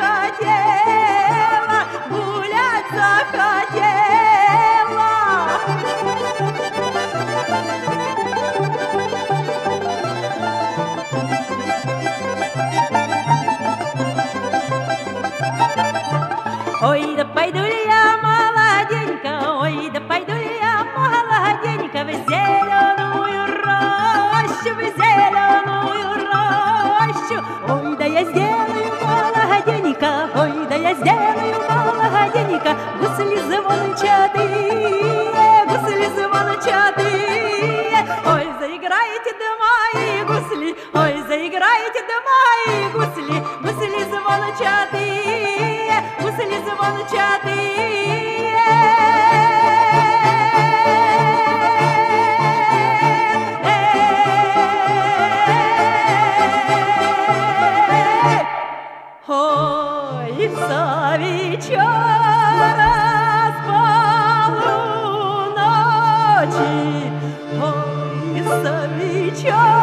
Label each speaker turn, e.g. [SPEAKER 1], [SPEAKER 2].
[SPEAKER 1] захотела, гулять захотела. Ой, да пойду ли я молоденько, ой, да пойду ли я молоденько в зеленую рощу, в зеленую рощу. Ой, да я сделаю молоденько, ой, да я сделаю молоденько, гусли звончатые, гусли звончатые. Ой, заиграйте, да мои гусли, ой, заиграйте, да мои гусли, гусли звончатые, гусли звончатые. Ой, за вечера с полуночи, ой, за вечера